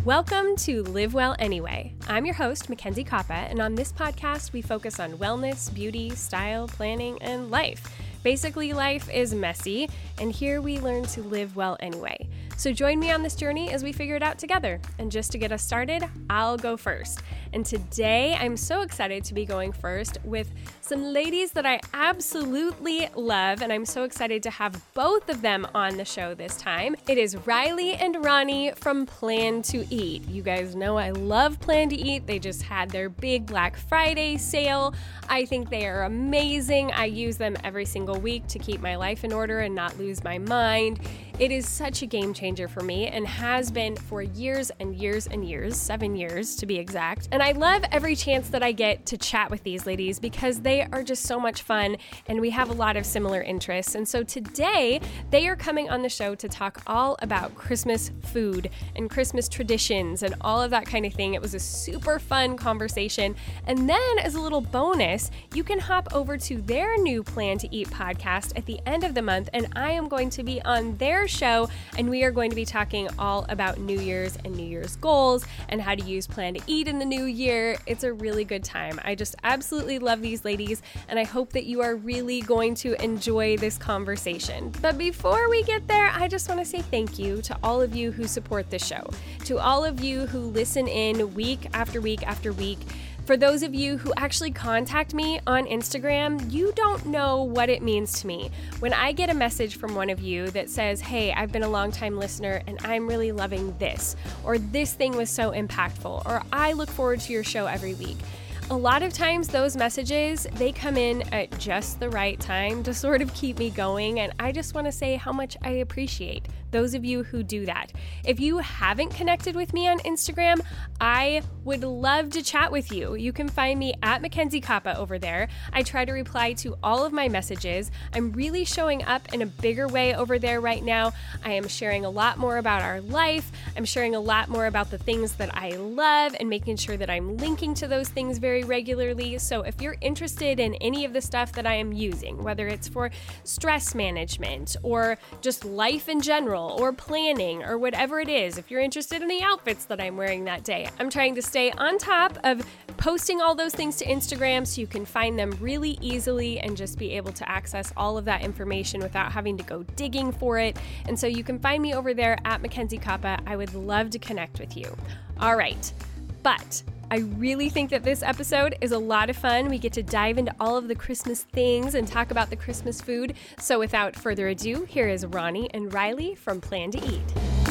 Welcome to Live Well Anyway. I'm your host, Mackenzie Koppa, and on this podcast, we focus on wellness, beauty, style, planning, and life. Basically, life is messy, and here we learn to live well anyway. So join me on this journey as we figure it out together. And just to get us started, I'll go first. And today, I'm so excited to be going first with some ladies that I absolutely love, and I'm so excited to have both of them on the show this time. It is Riley and Ronnie from Plan to Eat. You guys know I love Plan to Eat. They just had their big Black Friday sale. I think they are amazing. I use them every single week to keep my life in order and not lose my mind. It is such a game changer for me and has been for years and years and years, 7 years to be exact. And I love every chance that I get to chat with these ladies because they are just so much fun and we have a lot of similar interests. And so today they are coming on the show to talk all about Christmas food and Christmas traditions and all of that kind of thing. It was a super fun conversation. And then as a little bonus, you can hop over to their new Plan to Eat podcast at the end of the month, and I am going to be on their show, and we are going to be talking all about New Year's and New Year's goals and how to use Plan to Eat in the new year. It's a really good time. I just absolutely love these ladies, and I hope that you are really going to enjoy this conversation. But before we get there, I just want to say thank you to all of you who support the show, to all of you who listen in week after week after week. For those of you who actually contact me on Instagram, you don't know what it means to me. When I get a message from one of you that says, hey, I've been a long-time listener and I'm really loving this, or this thing was so impactful, or I look forward to your show every week. A lot of times those messages, they come in at just the right time to sort of keep me going, and I just want to say how much I appreciate those of you who do that. If you haven't connected with me on Instagram, I would love to chat with you. You can find me at Mackenzie Koppa over there. I try to reply to all of my messages. I'm really showing up in a bigger way over there right now. I am sharing a lot more about our life. I'm sharing a lot more about the things that I love and making sure that I'm linking to those things very regularly. So if you're interested in any of the stuff that I am using, whether it's for stress management or just life in general or planning or whatever it is, if you're interested in the outfits that I'm wearing that day, I'm trying to stay on top of posting all those things to Instagram so you can find them really easily and just be able to access all of that information without having to go digging for it. And so you can find me over there at Mackenzie Koppa. I would love to connect with you. All right, but I really think that this episode is a lot of fun. We get to dive into all of the Christmas things and talk about the Christmas food. So without further ado, here is Ronnie and Riley from Plan to Eat.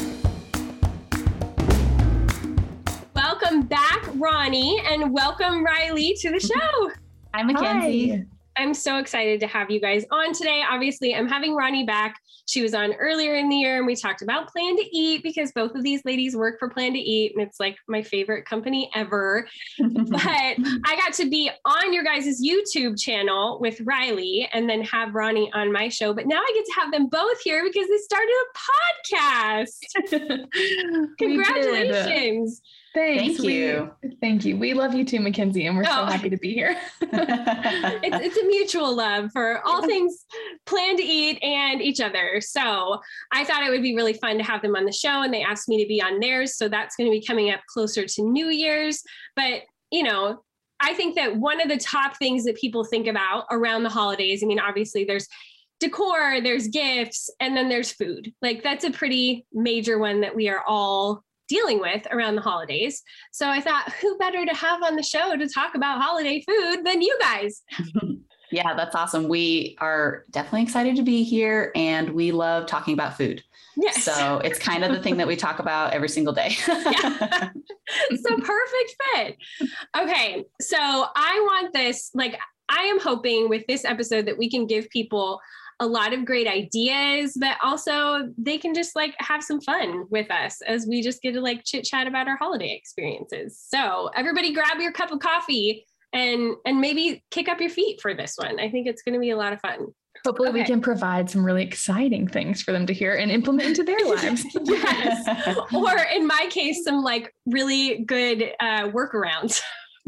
Welcome back, Ronnie, and welcome, Riley, to the show. Hi, Mackenzie. Hi. I'm so excited to have you guys on today. Obviously, I'm having Ronnie back. She was on earlier in the year and we talked about Plan to Eat because both of these ladies work for Plan to Eat and it's like my favorite company ever. But I got to be on your guys' YouTube channel with Riley and then have Ronnie on my show. But now I get to have them both here because they started a podcast. Congratulations. Thanks. Thank you. We love you too, Mackenzie, and we're so happy to be here. It's a mutual love for all things Plan to Eat and each other. So I thought it would be really fun to have them on the show, and they asked me to be on theirs. So that's going to be coming up closer to New Year's. But, you know, I think that one of the top things that people think about around the holidays, I mean, obviously there's decor, there's gifts, and then there's food. Like that's a pretty major one that we are all dealing with around the holidays. So I thought, who better to have on the show to talk about holiday food than you guys? Yeah, that's awesome. We are definitely excited to be here and we love talking about food. Yes. So it's kind of the thing that we talk about every single day. Yeah. So perfect fit. Okay. So I want this, like, I am hoping with this episode that we can give people a lot of great ideas, but also they can just like have some fun with us as we just get to like chit chat about our holiday experiences. So everybody grab your cup of coffee and maybe kick up your feet for this one. I think it's going to be a lot of fun. Hopefully we can provide some really exciting things for them to hear and implement into their lives. Yes. Or in my case, some like really good workarounds.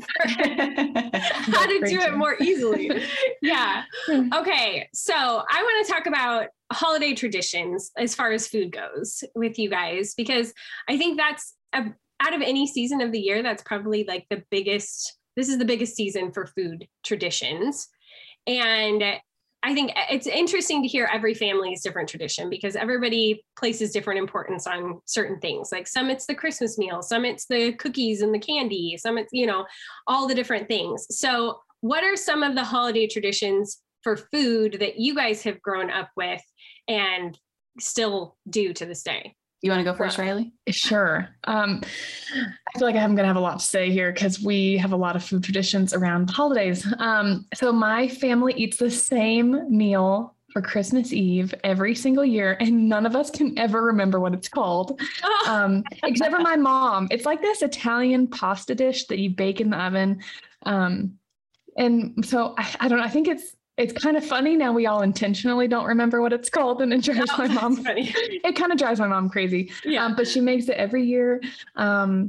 How to do it more easily. Yeah. Okay. So I want to talk about holiday traditions as far as food goes with you guys, because I think that's out of any season of the year, that's probably like this is the biggest season for food traditions. And I think it's interesting to hear every family's different tradition, because everybody places different importance on certain things. Like some it's the Christmas meal, some it's the cookies and the candy, some it's, all the different things. So what are some of the holiday traditions for food that you guys have grown up with and still do to this day? You want to go first, Riley? Sure. I feel like I'm going to have a lot to say here because we have a lot of food traditions around holidays. So my family eats the same meal for Christmas Eve every single year, and none of us can ever remember what it's called, except for my mom. It's like this Italian pasta dish that you bake in the oven. And so I don't know. I think it's kind of funny now. We all intentionally don't remember what it's called, and it drives my mom. It kind of drives my mom crazy. Yeah. But she makes it every year. I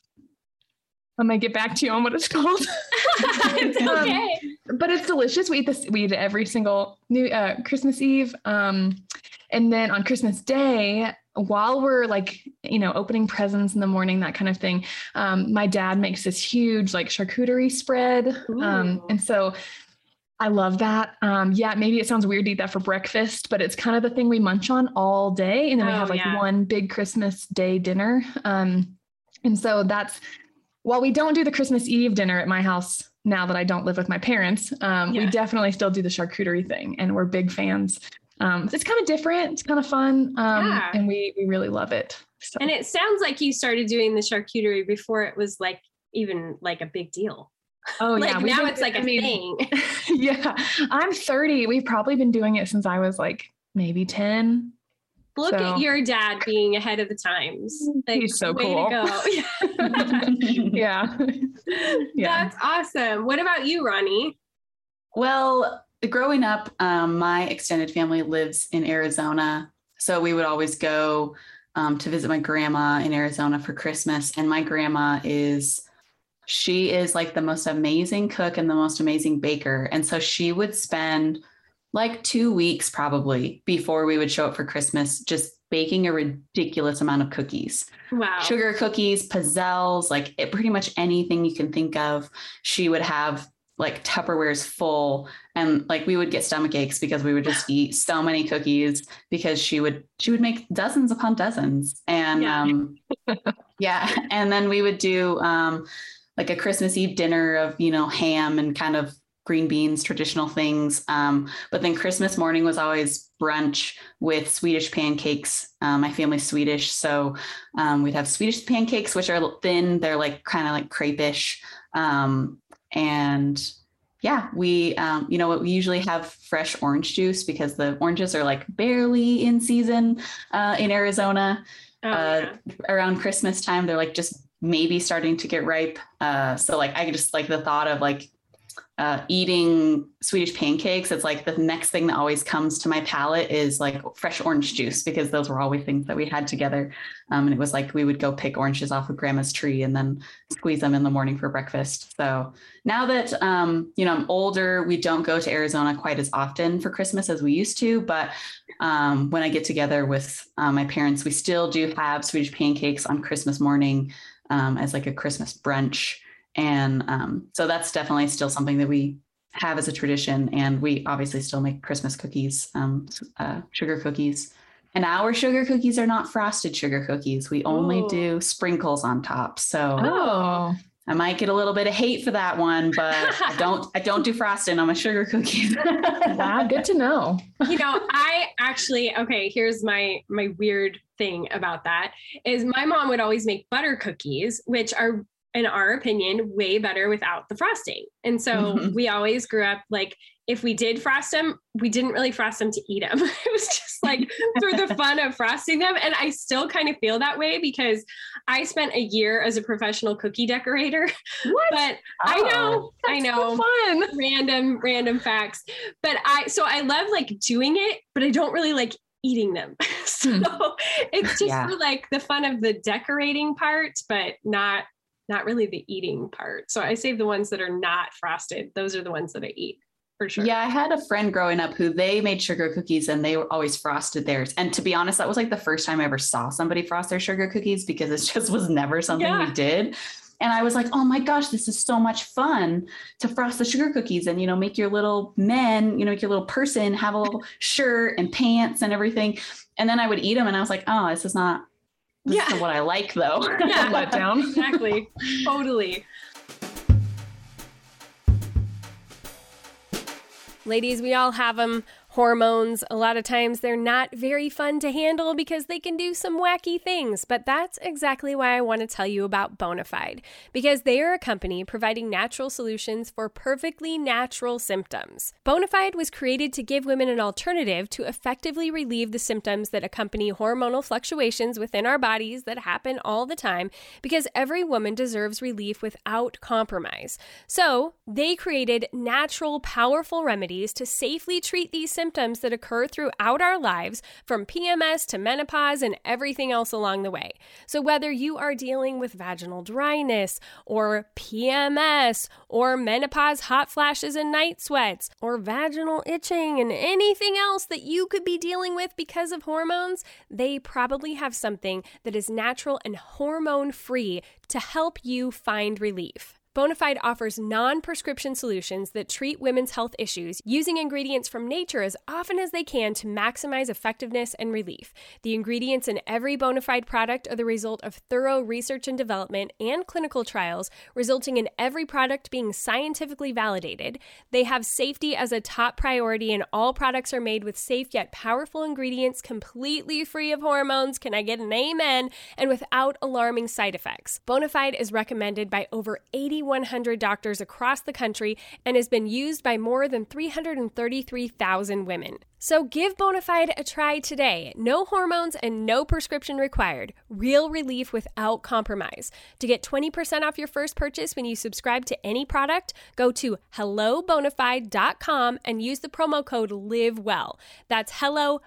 might get back to you on what it's called. It's okay. But it's delicious. We eat it every single Christmas Eve. And then on Christmas Day, while we're opening presents in the morning, that kind of thing, my dad makes this huge charcuterie spread. And so I love that. Maybe it sounds weird to eat that for breakfast, but it's kind of the thing we munch on all day. And then we have one big Christmas Day dinner. And so while we don't do the Christmas Eve dinner at my house now that I don't live with my parents, we definitely still do the charcuterie thing, and we're big fans. It's kind of different. It's kind of fun. And we really love it. So. And it sounds like you started doing the charcuterie before it was even a big deal. Oh yeah. Now it's a thing. Yeah. I'm 30. We've probably been doing it since I was maybe 10. Look at your dad being ahead of the times. He's so cool. Way to go. Yeah. That's awesome. What about you, Ronnie? Well, growing up, my extended family lives in Arizona. So we would always go to visit my grandma in Arizona for Christmas. And my grandma she is the most amazing cook and the most amazing baker. And so she would spend 2 weeks probably before we would show up for Christmas, just baking a ridiculous amount of cookies. Wow. Sugar cookies, pizzelles, pretty much anything you can think of. She would have Tupperwares full, and we would get stomach aches because we would just eat so many cookies, because she would make dozens upon dozens. And and then we would do a Christmas Eve dinner of, ham and kind of green beans, traditional things. But then Christmas morning was always brunch with Swedish pancakes. My family's Swedish. So we'd have Swedish pancakes, which are thin. They're kind of like crepe-ish. And we usually have fresh orange juice because the oranges are barely in season in Arizona. Around Christmas time. They're just maybe starting to get ripe. So I just the thought of eating Swedish pancakes. It's the next thing that always comes to my palate is fresh orange juice, because those were always things that we had together. And it was we would go pick oranges off of grandma's tree and then squeeze them in the morning for breakfast. So now that, I'm older, we don't go to Arizona quite as often for Christmas as we used to. But when I get together with my parents, we still do have Swedish pancakes on Christmas morning as a Christmas brunch. And so that's definitely still something that we have as a tradition. And we obviously still make Christmas cookies, sugar cookies. And our sugar cookies are not frosted sugar cookies. We only do sprinkles on top. So I might get a little bit of hate for that one, but I don't do frosting on my sugar cookies. Wow, good to know. I actually, here's my weird thing about that is my mom would always make butter cookies, which are, in our opinion, way better without the frosting. And so we always grew up if we did frost them, we didn't really frost them to eat them. It was just for the fun of frosting them. And I still kind of feel that way because I spent a year as a professional cookie decorator. What? But I know, so fun. Random facts. But I love doing it, but I don't really eating them. So it's just for the fun of the decorating part, but not really the eating part. So I save the ones that are not frosted. Those are the ones that I eat. for sure. Yeah, I had a friend growing up who they made sugar cookies and they were always frosted theirs. And to be honest, that was like the first time I ever saw somebody frost their sugar cookies because it just was never something we did. And I was like, oh my gosh, this is so much fun to frost the sugar cookies and, make your little men, make your little person have a little shirt and pants and everything. And then I would eat them and I was like, oh, this isn't what I like though. Yeah, let down. Exactly. Totally. Ladies, we all have them. Hormones, a lot of times they're not very fun to handle because they can do some wacky things, but that's exactly why I want to tell you about Bonafide, because they are a company providing natural solutions for perfectly natural symptoms. Bonafide was created to give women an alternative to effectively relieve the symptoms that accompany hormonal fluctuations within our bodies that happen all the time, because every woman deserves relief without compromise. So they created natural, powerful remedies to safely treat these symptoms that occur throughout our lives, from PMS to menopause and everything else along the way. So whether you are dealing with vaginal dryness or PMS or menopause hot flashes and night sweats or vaginal itching and anything else that you could be dealing with because of hormones, they probably have something that is natural and hormone-free to help you find relief. Bonafide offers non-prescription solutions that treat women's health issues using ingredients from nature as often as they can to maximize effectiveness and relief. The ingredients in every Bonafide product are the result of thorough research and development and clinical trials, resulting in every product being scientifically validated. They have safety as a top priority, and all products are made with safe yet powerful ingredients, completely free of hormones, can I get an amen, and without alarming side effects. Bonafide is recommended by over 8,100 doctors across the country and has been used by more than 333,000 women. So give Bonafide a try today. No hormones and no prescription required. Real relief without compromise. To get 20% off your first purchase when you subscribe to any product, go to hellobonafide.com and use the promo code LIVEWELL. That's hello,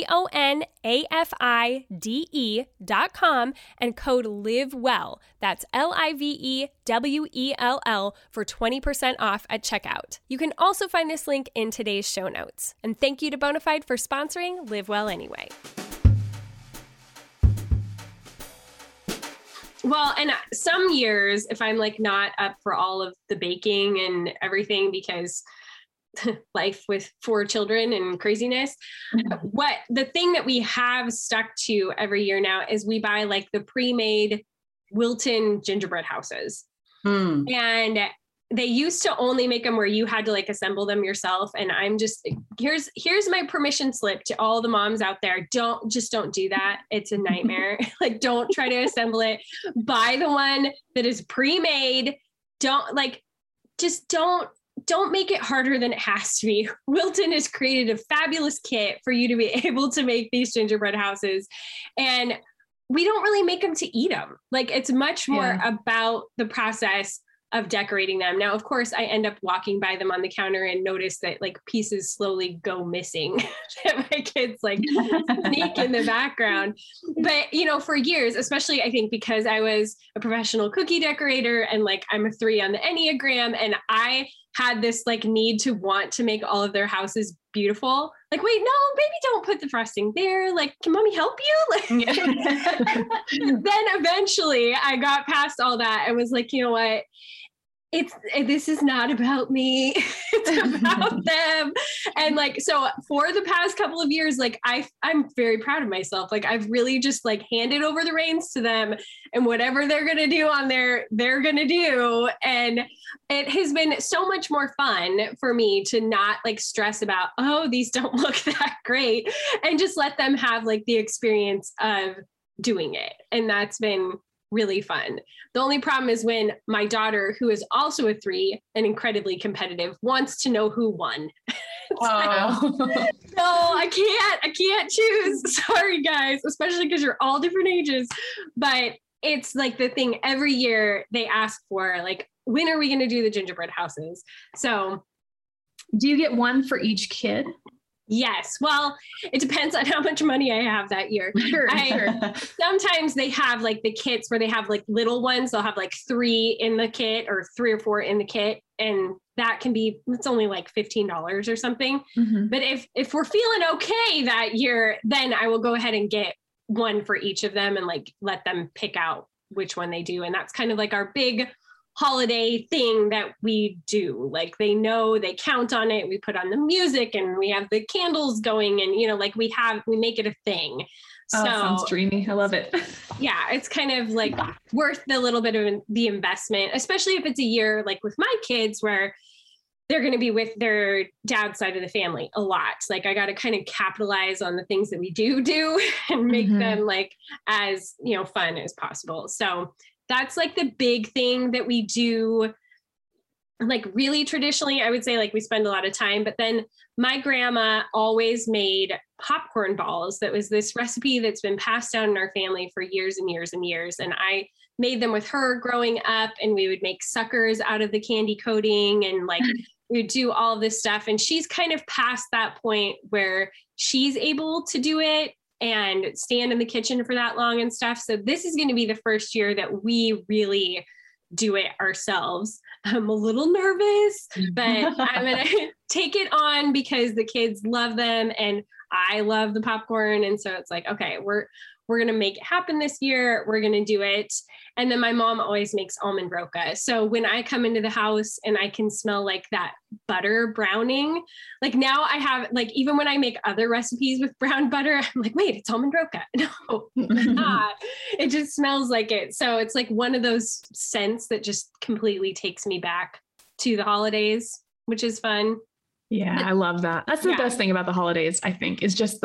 BONAFIDE.com, and code LIVEWELL. That's LIVEWELL for 20% off at checkout. You can also find this link in today's show notes. And thank you to Bonafide for sponsoring Live Well Anyway. Well, and some years, if I'm like not up for all of the baking and everything because life with 4 children and craziness, what the thing that we have stuck to every year now is we buy like the pre-made Wilton gingerbread houses. And they used to only make them where you had to like assemble them yourself. And I'm just, here's my permission slip to all the moms out there. Don't do that. It's a nightmare. Like, don't try to assemble it. Buy the one that is pre-made. Don't make it harder than it has to be. Wilton has created a fabulous kit for you to be able to make these gingerbread houses. And we don't really make them to eat them. Like, it's much more about the process of decorating them. Now, of course, I end up walking by them on the counter and notice that like pieces slowly go missing that my kids like sneak in the background. But, for years, especially I think because I was a professional cookie decorator and like I'm a 3 on the Enneagram, and I had this like need to want to make all of their houses beautiful. Like, wait, no, maybe don't put the frosting there. Like, can mommy help you? Like, then eventually I got past all that and was like, you know what? This is not about me. It's about them. And like, so for the past couple of years, like I'm very proud of myself. Like, I've really just like handed over the reins to them, and whatever they're going to do on there, they're going to do. And it has been so much more fun for me to not like stress about, oh, these don't look that great, and just let them have like the experience of doing it. And that's been really fun. The only problem is when my daughter, who is also a 3 and incredibly competitive, wants to know who won. Oh. No, I can't choose. Sorry, guys, especially because you're all different ages. But it's like the thing every year they ask for, like, when are we going to do the gingerbread houses? So do you get one for each kid? Yes. Well, it depends on how much money I have that year. Sure. Sometimes they have like the kits where they have like little ones. They'll have like 3 in the kit or 3 or 4 in the kit. And that can be, it's only like $15 or something. Mm-hmm. But if we're feeling okay that year, then I will go ahead and get one for each of them and like let them pick out which one they do. And that's kind of like our big holiday thing that we do. Like they know, they count on it. We put on the music and we have the candles going and, you know, like we make it a thing. So sounds dreamy. I love it. Yeah. It's kind of like worth the little bit of the investment, especially if it's a year like with my kids where they're going to be with their dad's side of the family a lot. Like I got to kind of capitalize on the things that we do and make them like as, you know, fun as possible. So that's like the big thing that we do. Like really traditionally, I would say like we spend a lot of time, but then my grandma always made popcorn balls. That was this recipe that's been passed down in our family for years and years and years. And I made them with her growing up, and we would make suckers out of the candy coating and like we would do all of this stuff. And she's kind of past that point where she's able to do it and stand in the kitchen for that long and stuff. So this is going to be the first year that we really do it ourselves. I'm a little nervous, but I'm going to take it on because the kids love them and I love the popcorn. And so it's like, okay, we're going to make it happen this year. We're going to do it. And then my mom always makes almond roca. So when I come into the house and I can smell like that butter browning, like now I have like, even when I make other recipes with brown butter, I'm like, wait, it's almond roca. No, it's not. It just smells like it. So it's like one of those scents that just completely takes me back to the holidays, which is fun. Yeah, I love that. That's the best thing about the holidays, I think, is just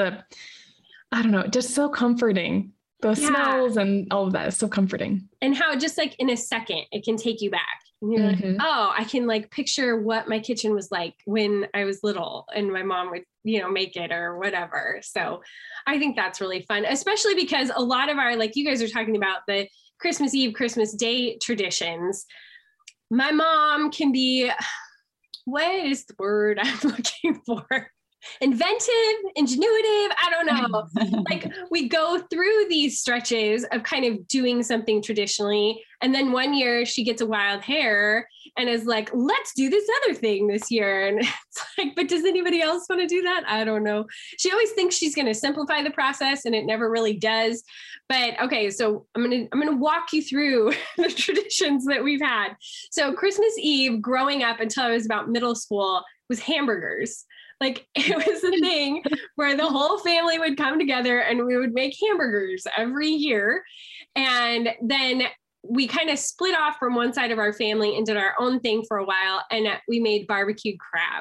I don't know, just so comforting. Those smells and all of that is so comforting. And how just like in a second, it can take you back. And you're like, oh, I can like picture what my kitchen was like when I was little and my mom would, you know, make it or whatever. So I think that's really fun, especially because a lot of our, like you guys are talking about the Christmas Eve, Christmas Day traditions. My mom can be, what is the word I'm looking for? Inventive, ingenuitive, I don't know. Like we go through these stretches of kind of doing something traditionally. And then one year she gets a wild hair and is like, let's do this other thing this year. And it's like, but does anybody else want to do that? I don't know. She always thinks she's going to simplify the process and it never really does. But okay, so I'm going to walk you through the traditions that we've had. So Christmas Eve growing up until I was about middle school was hamburgers. Like it was a thing where the whole family would come together and we would make hamburgers every year. And then we kind of split off from one side of our family and did our own thing for a while. And we made barbecued crab.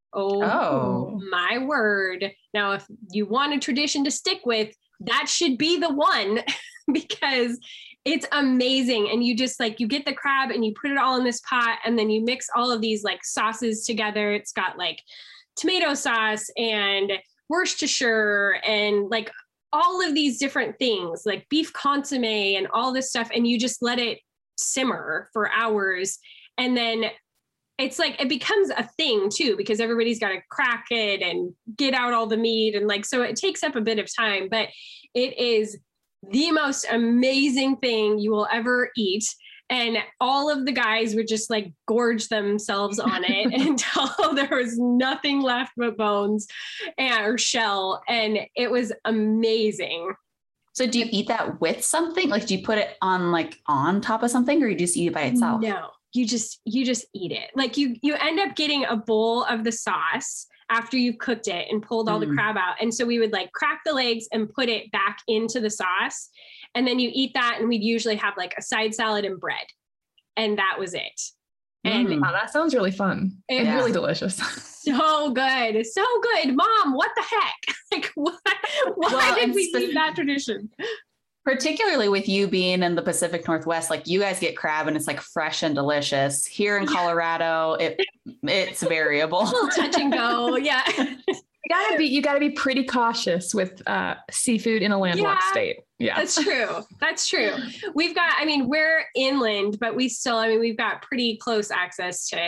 Oh my word. Now, if you want a tradition to stick with, that should be the one because it's amazing. And you just like, you get the crab and you put it all in this pot and then you mix all of these like sauces together. It's got like tomato sauce and Worcestershire and like all of these different things like beef consomme and all this stuff. And you just let it simmer for hours. And then it's like, it becomes a thing too, because everybody's got to crack it and get out all the meat. And like, so it takes up a bit of time, but it is the most amazing thing you will ever eat. And all of the guys would just like gorge themselves on it until there was nothing left but bones or shell. And it was amazing. So do you eat that with something? Like, do you put it on top of something or you just eat it by itself? No, you just eat it. Like you end up getting a bowl of the sauce after you've cooked it and pulled all the crab out. And so we would like crack the legs and put it back into the sauce. And then you eat that. And we'd usually have like a side salad and bread. And that was it. And wow, that sounds really fun. It's really delicious. So good. So good. Mom, what the heck? Like why did we leave that tradition? Particularly with you being in the Pacific Northwest, like you guys get crab and it's like fresh and delicious. Here in Colorado, it's variable. A little touch and go. Yeah. You gotta be pretty cautious with seafood in a landlocked state. Yeah, that's true. That's true. We're inland, but we've got pretty close access to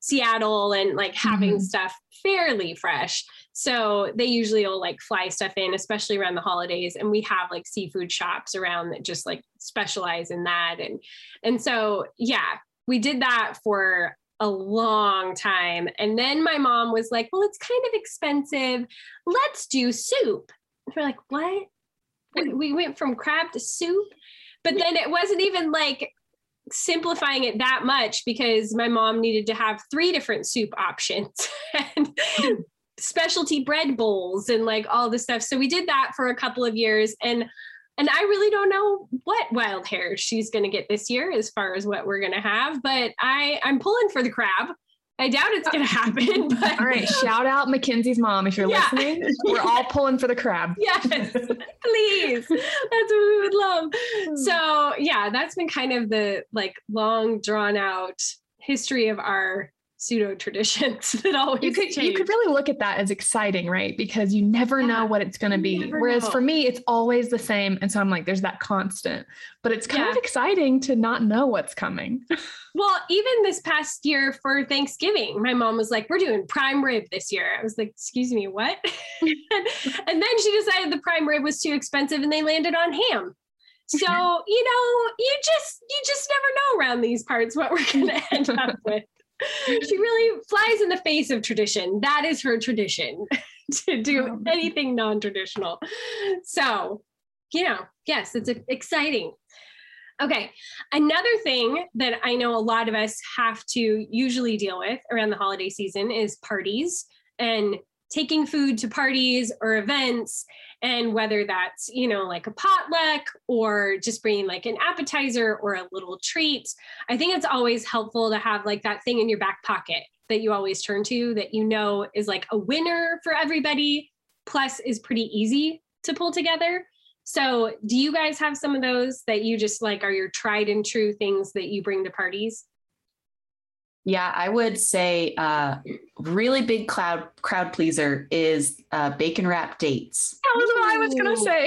Seattle and like having stuff fairly fresh. So they usually will like fly stuff in, especially around the holidays. And we have like seafood shops around that just like specialize in that. And so, yeah, we did that for a long time. And then my mom was like, well, it's kind of expensive. Let's do soup. And we're like, what? We went from crab to soup. But then it wasn't even like simplifying it that much, because my mom needed to have 3 different soup options and specialty bread bowls and like all this stuff. So we did that for a couple of years. And I really don't know what wild hair she's going to get this year as far as what we're going to have, but I'm pulling for the crab. I doubt it's going to happen. But all right. Shout out Mackenzie's mom. If you're listening, we're all pulling for the crab. Yes, please. That's what we would love. So yeah, that's been kind of the like long drawn out history of our pseudo traditions that always you could really look at that as exciting, right? Because you never know what it's going to be. Whereas for me, it's always the same. And so I'm like, there's that constant, but it's kind of exciting to not know what's coming. Well, even this past year for Thanksgiving, my mom was like, we're doing prime rib this year. I was like, excuse me, what? And then she decided the prime rib was too expensive and they landed on ham. So, you just never know around these parts what we're going to end up with. She really flies in the face of tradition. That is her tradition, to do anything non-traditional. So, yes, it's exciting. Okay. Another thing that I know a lot of us have to usually deal with around the holiday season is parties and taking food to parties or events. And whether that's, like a potluck or just bringing like an appetizer or a little treat, I think it's always helpful to have like that thing in your back pocket that you always turn to that is like a winner for everybody, plus is pretty easy to pull together. So do you guys have some of those that you just like are your tried and true things that you bring to parties? Yeah, I would say really big crowd pleaser is bacon wrap dates. That was what I was going to say.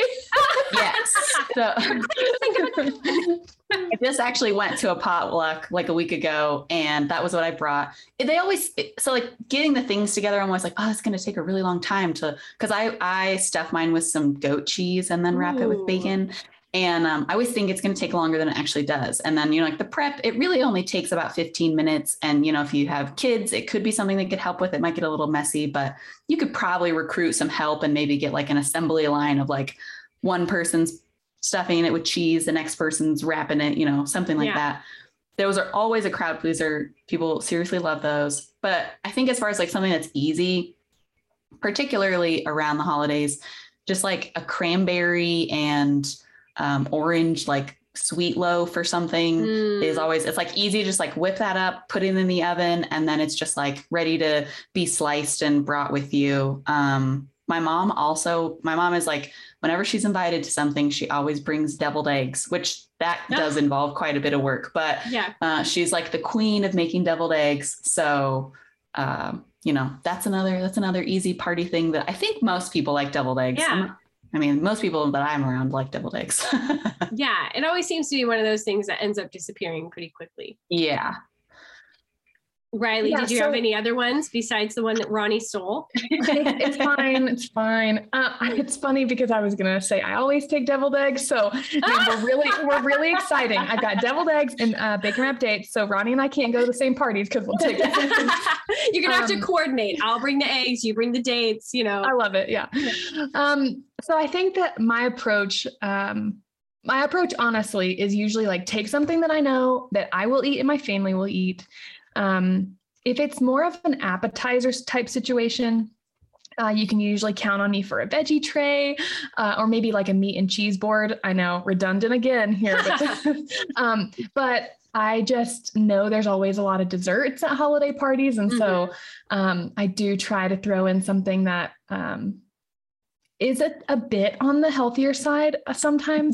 Yes. So I just actually went to a potluck like a week ago, and that was what I brought. So like getting the things together, I'm always like, oh, it's going to take a really long time because I stuff mine with some goat cheese and then wrap it with bacon. And I always think it's going to take longer than it actually does. And then, like the prep, it really only takes about 15 minutes. And, if you have kids, it could be something that could help with it. Might get a little messy, but you could probably recruit some help and maybe get like an assembly line of like one person's stuffing it with cheese, the next person's wrapping it, something like that. Those are always a crowd pleaser. People seriously love those. But I think as far as like something that's easy, particularly around the holidays, just like a cranberry and orange, like sweet loaf or something is always, it's like easy to just like whip that up, put it in the oven. And then it's just like ready to be sliced and brought with you. My mom is like, whenever she's invited to something, she always brings deviled eggs, which that does involve quite a bit of work, but she's like the queen of making deviled eggs. So, that's another easy party thing that I think most people like deviled eggs. Yeah. Most people that I'm around like deviled eggs. Yeah. It always seems to be one of those things that ends up disappearing pretty quickly. Yeah. Riley, did you have any other ones besides the one that Ronnie stole? It's fine. It's fine. It's funny because I was going to say, I always take deviled eggs. So we're really exciting. I've got deviled eggs and bacon wrap dates. So Ronnie and I can't go to the same parties because we'll take it. You're going to have to coordinate. I'll bring the eggs. You bring the dates, I love it. Yeah. So I think that my approach honestly is usually like take something that I know that I will eat and my family will eat. If it's more of an appetizer type situation, you can usually count on me for a veggie tray, or maybe like a meat and cheese board. I know, redundant again here, but I just know there's always a lot of desserts at holiday parties. And so, I do try to throw in something that, is a bit on the healthier side sometimes,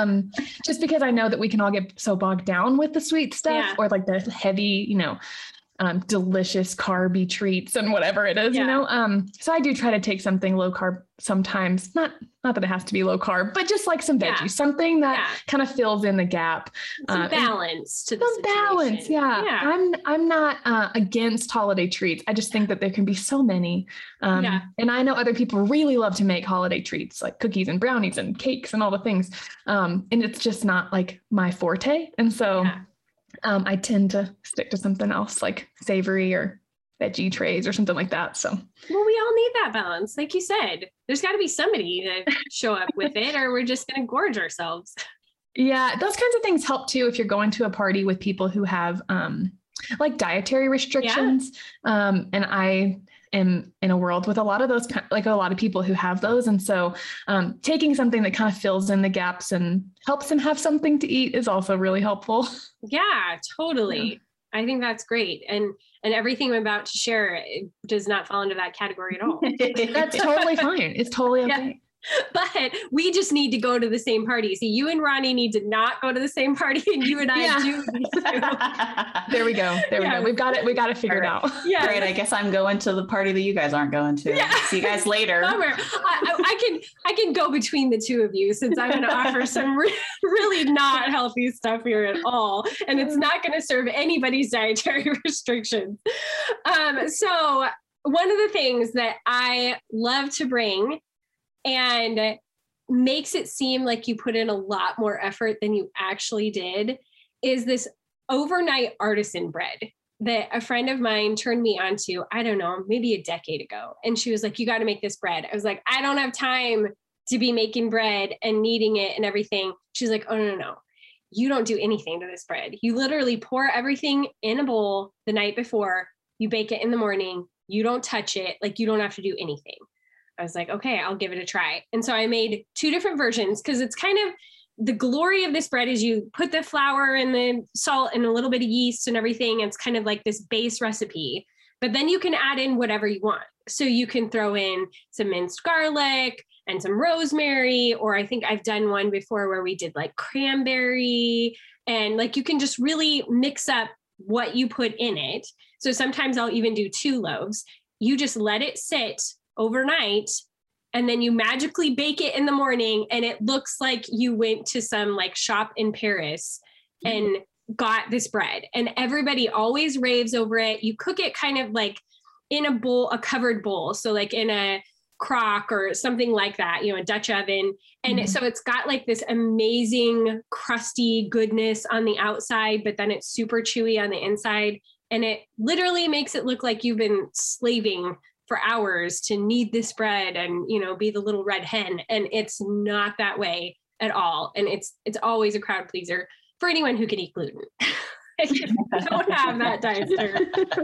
just because I know that we can all get so bogged down with the sweet stuff or like the heavy, delicious carby treats and whatever it is, you know? So I do try to take something low carb sometimes, not that it has to be low carb, but just like some veggies, something that kind of fills in the gap. Some balance to the situation. Balance. Yeah. I'm not against holiday treats. I just think that there can be so many. And I know other people really love to make holiday treats like cookies and brownies and cakes and all the things. And it's just not like my forte. And so I tend to stick to something else like savory or veggie trays or something like that. So, well, we all need that balance. Like you said, there's got to be somebody to show up with it, or we're just going to gorge ourselves. Yeah. Those kinds of things help too. If you're going to a party with people who have, like dietary restrictions. And I am in a world with a lot of those, like a lot of people who have those. And so, taking something that kind of fills in the gaps and helps them have something to eat is also really helpful. Yeah, totally. I think that's great. And everything I'm about to share does not fall into that category at all. That's totally fine. It's totally okay. Yeah. But we just need to go to the same party. See, you and Ronnie need to not go to the same party, and you and I do need to. There we go. We go. We've got it. We got it figured out. Yeah. Great. I guess I'm going to the party that you guys aren't going to. Yeah. See you guys later. I can go between the two of you, since I'm going to offer some really not healthy stuff here at all, and it's not going to serve anybody's dietary restrictions. So one of the things that I love to bring, and makes it seem like you put in a lot more effort than you actually did, is this overnight artisan bread that a friend of mine turned me onto, I don't know, maybe a decade ago. And she was like, you got to make this bread. I was like, I don't have time to be making bread and kneading it and everything. She's like, oh, no. You don't do anything to this bread. You literally pour everything in a bowl the night before, you bake it in the morning, you don't touch it, like you don't have to do anything. I was like, okay, I'll give it a try. And so I made 2 different versions, because it's kind of the glory of this bread is you put the flour and the salt and a little bit of yeast and everything. It's kind of like this base recipe, but then you can add in whatever you want. So you can throw in some minced garlic and some rosemary, or I think I've done one before where we did like cranberry, and like you can just really mix up what you put in it. So sometimes I'll even do 2 loaves. You just let it sit overnight, and then you magically bake it in the morning, and it looks like you went to some like shop in Paris and got this bread, and everybody always raves over it. You cook it kind of like in a bowl, a covered bowl. So like in a crock or something like that, a Dutch oven. And so it's got like this amazing crusty goodness on the outside, but then it's super chewy on the inside. And it literally makes it look like you've been slaving for hours to knead this bread and, be the little red hen. And it's not that way at all. And it's always a crowd pleaser for anyone who can eat gluten. Don't have that dietary.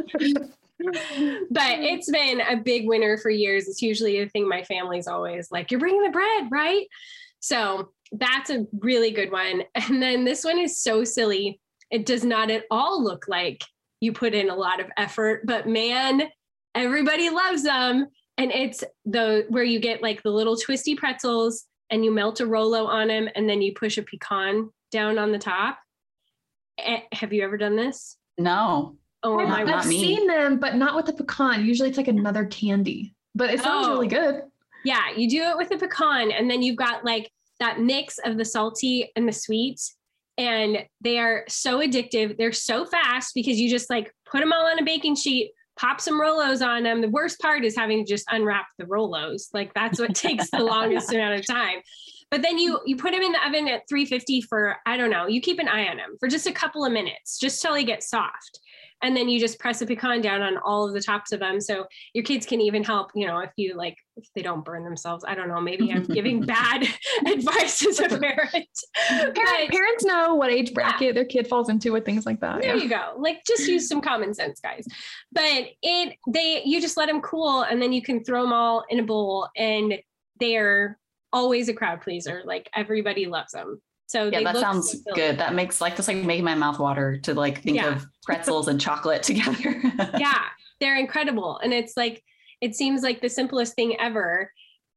But it's been a big winner for years. It's usually a thing my family's always like, you're bringing the bread, right? So that's a really good one. And then this one is so silly. It does not at all look like you put in a lot of effort, but man, everybody loves them. And it's where you get like the little twisty pretzels and you melt a Rolo on them, and then you push a pecan down on the top. Have you ever done this? No. Oh my God. I've seen them, but not with the pecan. Usually it's like another candy, but it sounds really good. Yeah. You do it with the pecan, and then you've got like that mix of the salty and the sweet, and they are so addictive. They're so fast because you just like put them all on a baking sheet, pop some Rolos on them. The worst part is having to just unwrap the Rolos. Like that's what takes the longest amount of time. But then you put them in the oven at 350 for, I don't know, you keep an eye on them for just a couple of minutes, just till they get soft. And then you just press a pecan down on all of the tops of them. So your kids can even help, if they don't burn themselves. I don't know, maybe I'm giving bad advice as a parent. Parents know what age bracket their kid falls into with things like that. There you go. Like just use some common sense, guys. But you just let them cool, and then you can throw them all in a bowl, and they're always a crowd pleaser. Like everybody loves them. So yeah, that sounds good. That makes that's like making my mouth water to like think of pretzels and chocolate together. Yeah, they're incredible. And it's like, it seems like the simplest thing ever,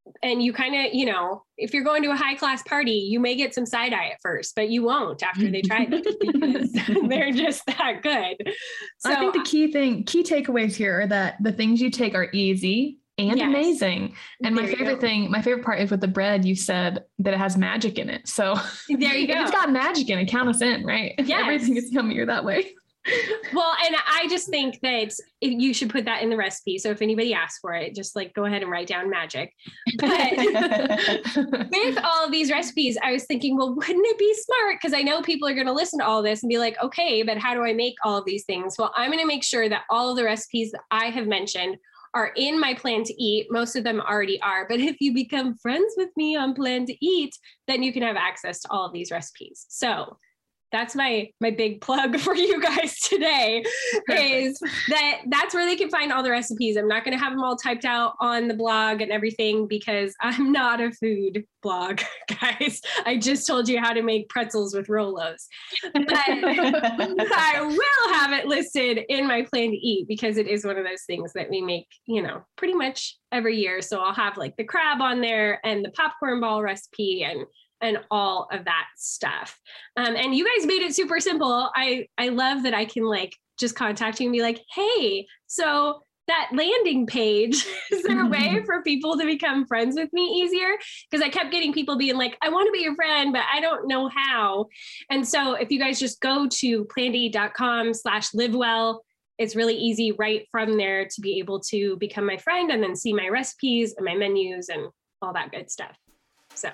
And you kind of, you know, if you're going to a high class party, you may get some side eye at first, but you won't after they try them because they're just that good. So I think the key takeaways here are that the things you take are easy and amazing. And my favorite part is with the bread, you said that it has magic in it. So there you go. If it's got magic in it, count us in, right? Yes. Everything is yummier that way. Well, and I just think that you should put that in the recipe. So if anybody asks for it, just like go ahead and write down magic. But with all of these recipes, I was thinking, well, wouldn't it be smart? Because I know people are going to listen to all this and be like, okay, but how do I make all of these things? Well, I'm going to make sure that all of the recipes that I have mentioned are in my Plan to Eat. Most of them already are. But if you become friends with me on Plan to Eat, then you can have access to all of these recipes. So that's my big plug for you guys today. Is that's where they can find all the recipes. I'm not going to have them all typed out on the blog and everything because I'm not a food blog, guys. I just told you how to make pretzels with Rolos. But I will have it listed in my Plan to Eat because it is one of those things that we make, you know, pretty much every year. So I'll have like the crab on there and the popcorn ball recipe and all of that stuff. And you guys made it super simple. I love that I can like just contact you and be like, hey, so that landing page, is there a way for people to become friends with me easier? Because I kept getting people being like, I want to be your friend, but I don't know how. And so if you guys just go to plantoeat.com/livewell, it's really easy right from there to be able to become my friend and then see my recipes and my menus and all that good stuff. So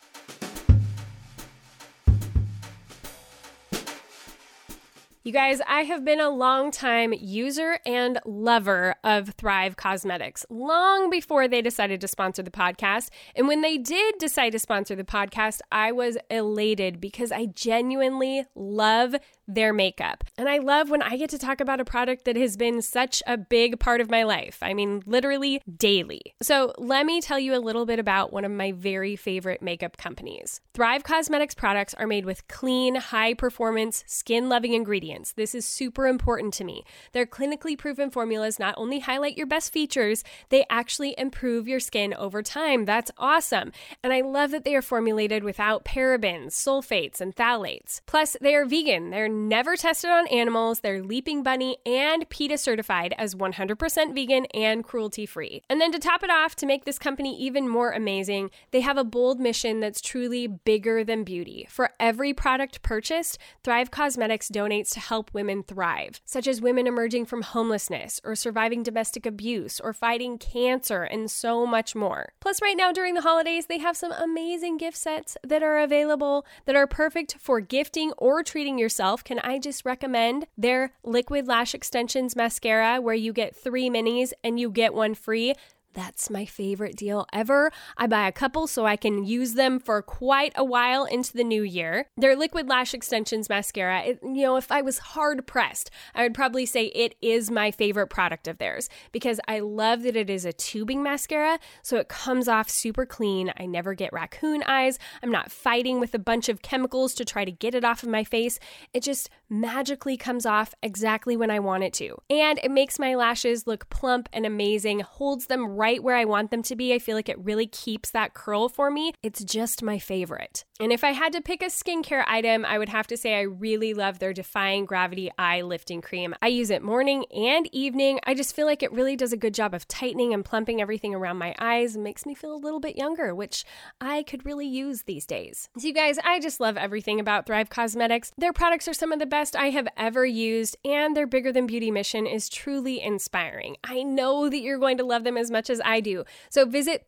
you guys, I have been a long-time user and lover of Thrive Causemetics, long before they decided to sponsor the podcast. And when they did decide to sponsor the podcast, I was elated because I genuinely love their makeup. And I love when I get to talk about a product that has been such a big part of my life. I mean, literally daily. So let me tell you a little bit about one of my very favorite makeup companies. Thrive Causemetics products are made with clean, high-performance, skin-loving ingredients. This is super important to me. Their clinically proven formulas not only highlight your best features, they actually improve your skin over time. That's awesome. And I love that they are formulated without parabens, sulfates, and phthalates. Plus, they are vegan. They're never tested on animals. They're Leaping Bunny and PETA certified as 100% vegan and cruelty-free. And then to top it off, to make this company even more amazing, they have a bold mission that's truly bigger than beauty. For every product purchased, Thrive Causemetics donates to help women thrive, such as women emerging from homelessness or surviving domestic abuse or fighting cancer and so much more. Plus, right now during the holidays, they have some amazing gift sets that are available that are perfect for gifting or treating yourself. Can I just recommend their Liquid Lash Extensions Mascara, where you get 3 minis and you get 1 free? That's my favorite deal ever. I buy a couple so I can use them for quite a while into the new year. Their Liquid Lash Extensions Mascara, if I was hard pressed, I would probably say it is my favorite product of theirs because I love that it is a tubing mascara, so it comes off super clean. I never get raccoon eyes. I'm not fighting with a bunch of chemicals to try to get it off of my face. It just magically comes off exactly when I want it to. And it makes my lashes look plump and amazing, holds them right where I want them to be. I feel like it really keeps that curl for me. It's just my favorite. And if I had to pick a skincare item, I would have to say I really love their Defying Gravity Eye Lifting Cream. I use it morning and evening. I just feel like it really does a good job of tightening and plumping everything around my eyes and makes me feel a little bit younger, which I could really use these days. So you guys, I just love everything about Thrive Causemetics. Their products are some of the best I have ever used, and their Bigger Than Beauty mission is truly inspiring. I know that you're going to love them as much as I do. So visit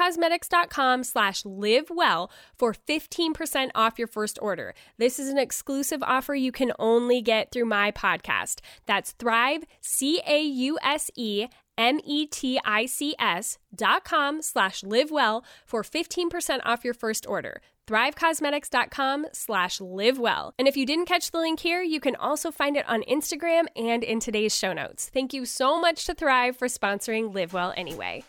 thrivecausemetics.com/livewell for 15% off your first order. This is an exclusive offer you can only get through my podcast. That's Thrive, CAUSEMETICS.com/livewell for 15% off your first order. thrivecausemetics.com/livewell. And if you didn't catch the link here, you can also find it on Instagram and in today's show notes. Thank you so much to Thrive for sponsoring Live Well Anyway.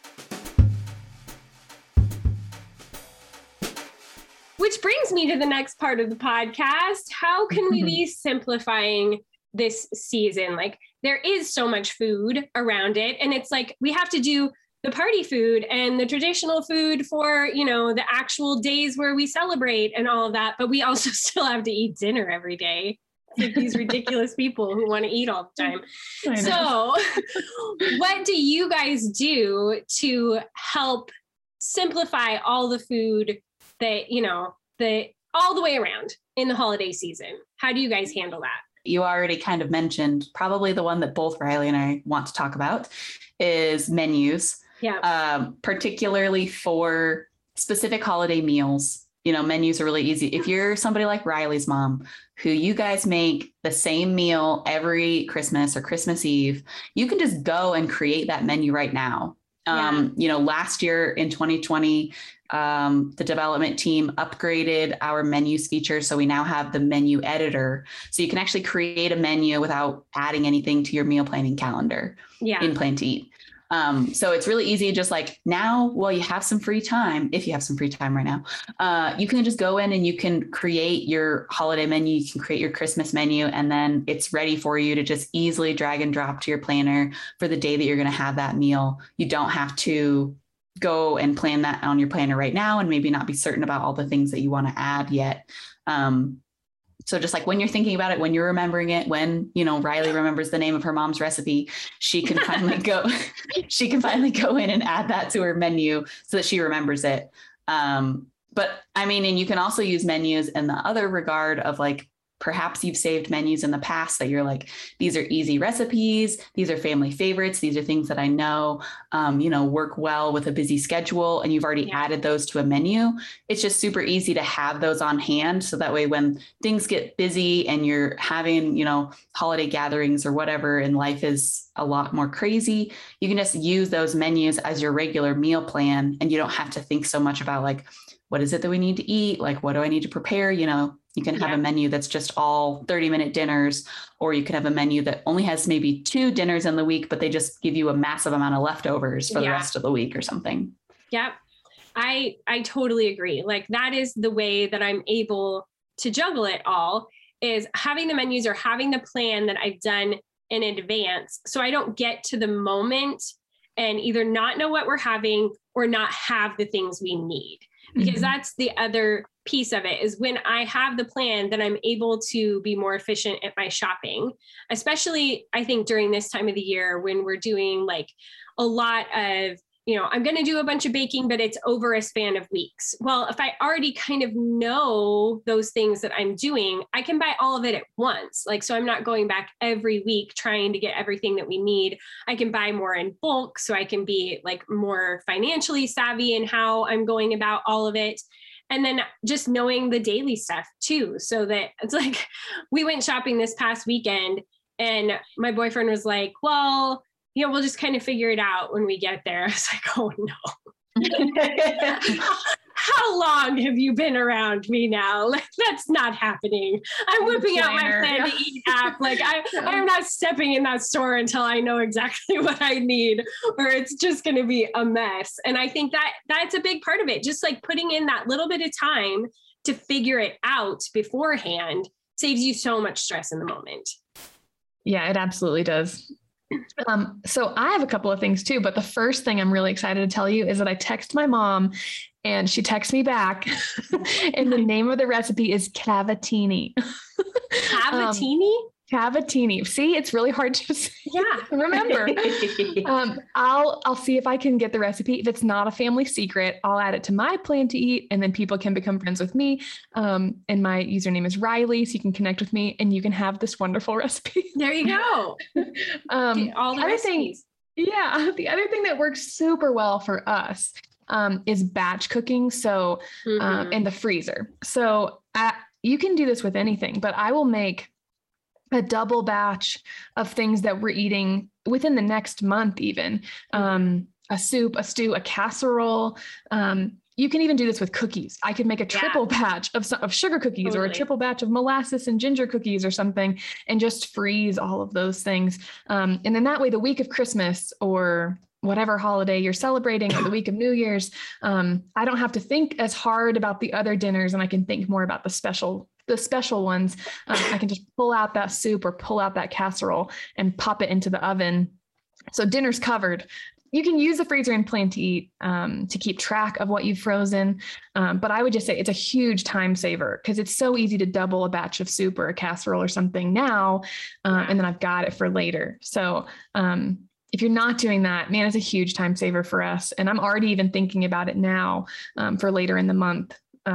Which brings me to the next part of the podcast. How can we be simplifying this season? Like, there is so much food around it, and it's like we have to do the party food and the traditional food for, you know, the actual days where we celebrate and all of that. But we also still have to eat dinner every day. Like these ridiculous people who want to eat all the time. So what do you guys do to help simplify all the food that, you know, all the way around in the holiday season? How do you guys handle that? You already kind of mentioned, probably the one that both Riley and I want to talk about is menus. Yeah. Particularly for specific holiday meals. You know, menus are really easy. If you're somebody like Riley's mom, who you guys make the same meal every Christmas or Christmas Eve, you can just go and create that menu right now. You know, last year in 2020, the development team upgraded our menus feature. So we now have the menu editor. So you can actually create a menu without adding anything to your meal planning calendar in Plan to Eat. So it's really easy. Just like now, while you have some free time, if you have some free time right now, you can just go in and you can create your holiday menu. You can create your Christmas menu, and then it's ready for you to just easily drag and drop to your planner for the day that you're going to have that meal. You don't have to go and plan that on your planner right now and maybe not be certain about all the things that you want to add yet. So just like when you're thinking about it, when you're remembering it, when, you know, Riley remembers the name of her mom's recipe, she can finally go in and add that to her menu so that she remembers it. But I mean, and you can also use menus in the other regard of like, perhaps you've saved menus in the past that you're like, these are easy recipes. These are family favorites. These are things that I know, you know, work well with a busy schedule. And you've already added those to a menu. It's just super easy to have those on hand. So that way, when things get busy and you're having, you know, holiday gatherings or whatever, and life is a lot more crazy, you can just use those menus as your regular meal plan. And you don't have to think so much about like, what is it that we need to eat? Like, what do I need to prepare? You know, you can have a menu that's just all 30-minute dinners, or you can have a menu that only has maybe 2 dinners in the week, but they just give you a massive amount of leftovers for the rest of the week or something. Yep. I totally agree. Like that is the way that I'm able to juggle it all, is having the menus or having the plan that I've done in advance. So I don't get to the moment and either not know what we're having or not have the things we need. Because that's the other piece of it, is when I have the plan, then I'm able to be more efficient at my shopping, especially I think during this time of the year when we're doing like a lot of, you know, I'm going to do a bunch of baking, but it's over a span of weeks. Well, if I already kind of know those things that I'm doing, I can buy all of it at once. Like, so I'm not going back every week trying to get everything that we need. I can buy more in bulk, so I can be like more financially savvy in how I'm going about all of it. And then just knowing the daily stuff too, so that it's like, we went shopping this past weekend and my boyfriend was like, well, you know, we'll just kind of figure it out when we get there. I was like, oh no. How long have you been around me now? Like, that's not happening. I'm whipping out my Plan to Eat app. Like I am not stepping in that store until I know exactly what I need, or it's just going to be a mess. And I think that that's a big part of it. Just like putting in that little bit of time to figure it out beforehand saves you so much stress in the moment. Yeah, it absolutely does. So I have a couple of things too, but the first thing I'm really excited to tell you is that I text my mom and she texts me back and the name of the recipe is cavatini. Cavatini? Cavatini. See, it's really hard to remember. I'll see if I can get the recipe. If it's not a family secret, I'll add it to my Plan to Eat, and then people can become friends with me. And my username is Riley, so you can connect with me and you can have this wonderful recipe. There you go. All the recipes. The other thing that works super well for us is batch cooking. So in the freezer. So you can do this with anything, but I will make a double batch of things that we're eating within the next month, even a soup, a stew, a casserole. You can even do this with cookies. I could make a triple batch of sugar cookies or a triple batch of molasses and ginger cookies or something, and just freeze all of those things. And then that way, the week of Christmas or whatever holiday you're celebrating, or the week of New Year's, I don't have to think as hard about the other dinners, and I can think more about the special ones. I can just pull out that soup or pull out that casserole and pop it into the oven. So dinner's covered. you can use the freezer and Plan to Eat to keep track of what you've frozen. But I would just say it's a huge time saver because it's so easy to double a batch of soup or a casserole or something now. And then I've got it for later. So if you're not doing that, man, it's a huge time saver for us. And I'm already even thinking about it now for later in the month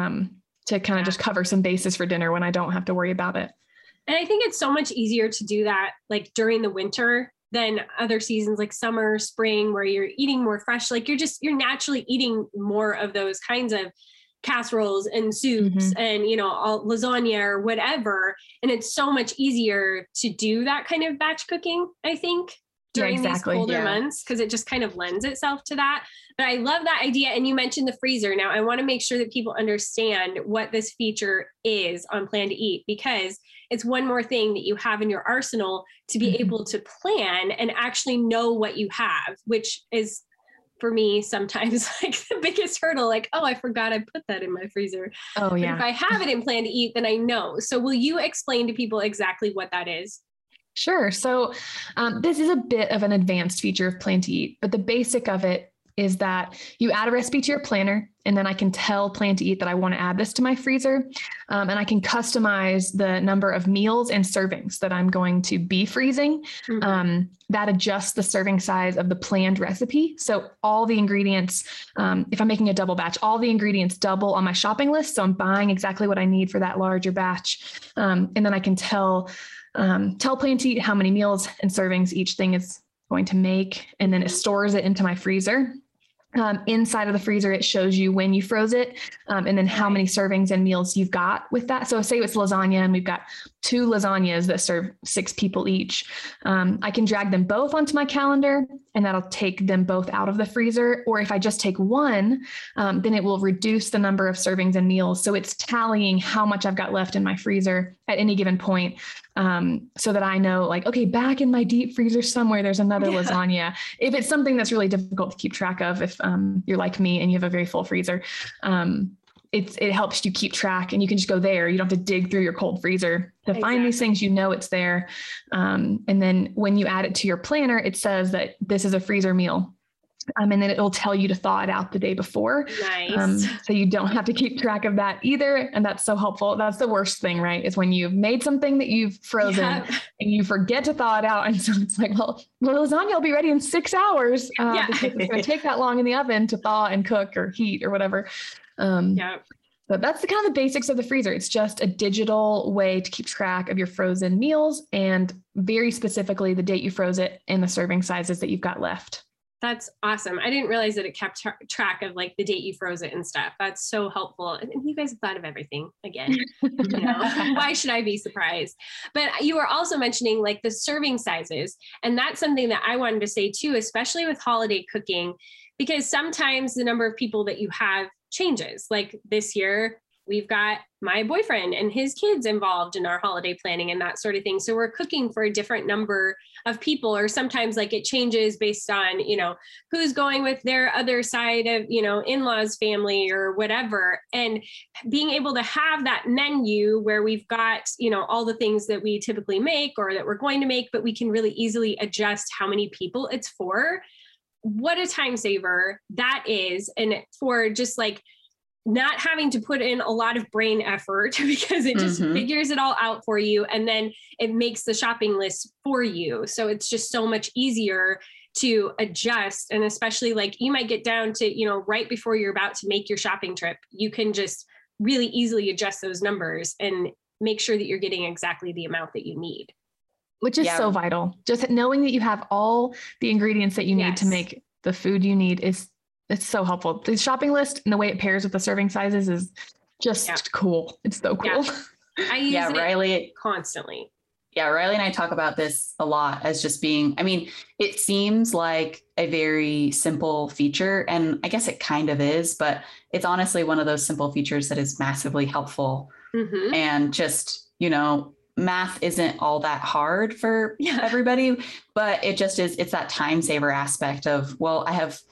to kind of just cover some bases for dinner when I don't have to worry about it. And I think it's so much easier to do that like during the winter than other seasons like summer, spring, where you're eating more fresh. Like you're naturally eating more of those kinds of casseroles and soups and, all lasagna or whatever. And it's so much easier to do that kind of batch cooking, I think, during these colder months, because it just kind of lends itself to that. But I love that idea. And you mentioned the freezer. Now I want to make sure that people understand what this feature is on Plan to Eat, because it's one more thing that you have in your arsenal to be able to plan and actually know what you have, which is for me sometimes like the biggest hurdle, like, oh, I forgot I put that in my freezer. Oh yeah. But if I have it in Plan to Eat, then I know. So will you explain to people exactly what that is? Sure. So this is a bit of an advanced feature of Plan to Eat, but the basic of it is that you add a recipe to your planner, and then I can tell Plan to Eat that I want to add this to my freezer. And I can customize the number of meals and servings that I'm going to be freezing. That adjusts the serving size of the planned recipe. So all the ingredients, if I'm making a double batch, all the ingredients double on my shopping list. So I'm buying exactly what I need for that larger batch. And then I can tell Plan to Eat how many meals and servings each thing is going to make, and then it stores it into my freezer. Inside of the freezer, it shows you when you froze it, and then how many servings and meals you've got with that. So say it's lasagna and we've got 2 lasagnas that serve 6 people each. I can drag them both onto my calendar, and that'll take them both out of the freezer. Or if I just take one, then it will reduce the number of servings and meals. So it's tallying how much I've got left in my freezer at any given point. So that I know, like, okay, back in my deep freezer somewhere, there's another lasagna. If it's something that's really difficult to keep track of, if you're like me and you have a very full freezer, it helps you keep track, and you can just go there. You don't have to dig through your cold freezer to find these things. It's there. And then when you add it to your planner, it says that this is a freezer meal. And then it'll tell you to thaw it out the day before. Nice. So you don't have to keep track of that either. And that's so helpful. That's the worst thing, right? Is when you've made something that you've frozen and you forget to thaw it out. And so it's like, well, lasagna will be ready in 6 hours. Because it's going to take that long in the oven to thaw and cook or heat or whatever. But that's the kind of the basics of the freezer. It's just a digital way to keep track of your frozen meals, and very specifically the date you froze it and the serving sizes that you've got left. That's awesome. I didn't realize that it kept track of like the date you froze it and stuff. That's so helpful. And you guys have thought of everything again. Why should I be surprised? But you were also mentioning like the serving sizes. And that's something that I wanted to say too, especially with holiday cooking, because sometimes the number of people that you have changes. Like this year, we've got my boyfriend and his kids involved in our holiday planning and that sort of thing. So we're cooking for a different number of people, or sometimes like it changes based on, who's going with their other side of, in-laws family or whatever. And being able to have that menu where we've got, all the things that we typically make or that we're going to make, but we can really easily adjust how many people it's for. What a time saver that is. And for just like, not having to put in a lot of brain effort, because it just figures it all out for you. And then it makes the shopping list for you. So it's just so much easier to adjust. And especially like you might get down to, right before you're about to make your shopping trip, you can just really easily adjust those numbers and make sure that you're getting exactly the amount that you need. Which is so vital. Just knowing that you have all the ingredients that you need to make the food you need it's so helpful. The shopping list and the way it pairs with the serving sizes is just cool. It's so cool. Yeah. I use it constantly. Yeah, Riley and I talk about this a lot as just being, it seems like a very simple feature, and I guess it kind of is, but it's honestly one of those simple features that is massively helpful. And just, math isn't all that hard for everybody, but it just is, it's that time saver aspect of, well, I have